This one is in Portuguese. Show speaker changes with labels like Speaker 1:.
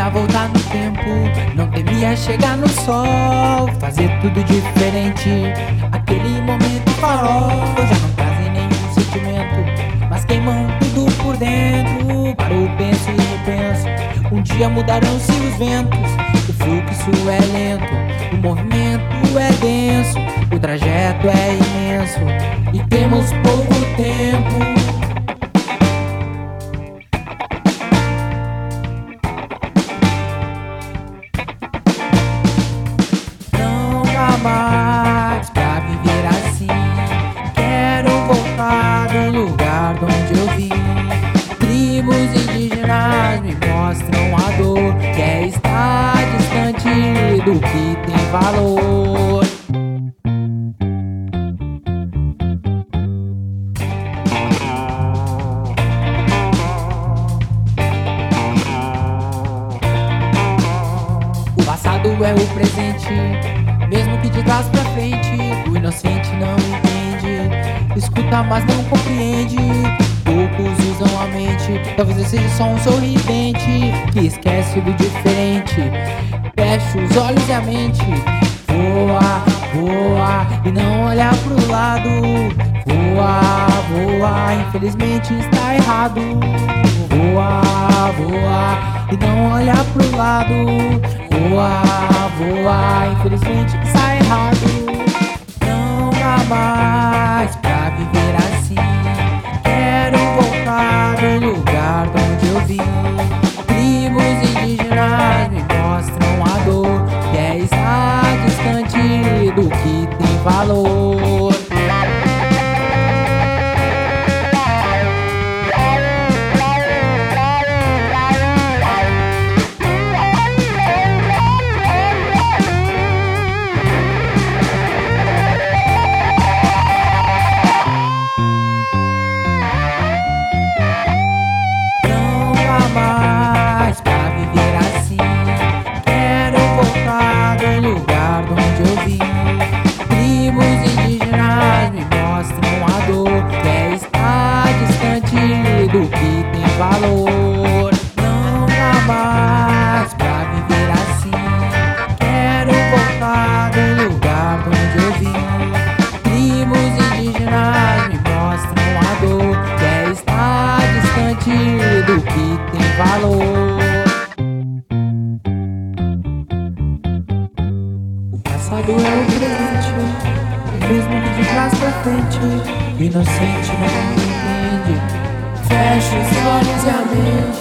Speaker 1: Queria voltar no tempo, não temia chegar no sol, fazer tudo diferente. Aquele momento farol já não trazem nenhum sentimento, mas queimam tudo por dentro. Paro, penso e repenso, um dia mudarão-se os ventos. O fluxo é lento, o movimento é denso, o trajeto é imenso e temos pouco tempo. Mais pra viver assim, quero voltar do lugar de onde eu vim. Tribos indígenas me mostram a dor, que é estar distante do que tem valor. O passado é o presente, mesmo que de trás pra frente. O inocente não entende, escuta mas não compreende. Poucos usam a mente, talvez eu seja só um sorridente que esquece do diferente. Fecha os olhos e a mente voa, voa e não olha pro lado. Voa, voa, infelizmente está errado. Voa, voa e não olha pro lado. Voa, voa, infelizmente está errado. Não dá mais pra viver assim, quero voltar do lugar de onde eu vim. Tribos indígenas me mostram a dor, que é estar distante do que tem valor. Mais pra viver assim, quero voltar do lugar de onde eu vim. Tribos indígenas me mostram a dor, que é estar distante do que tem valor. Não dá mais pra viver assim, quero voltar do lugar de onde eu vim. Tribos indígenas me mostram a dor, que é estar distante do que tem valor. O passado é o presente, mesmo que de trás pra frente. O inocente não entende, fecha os olhos e a mente.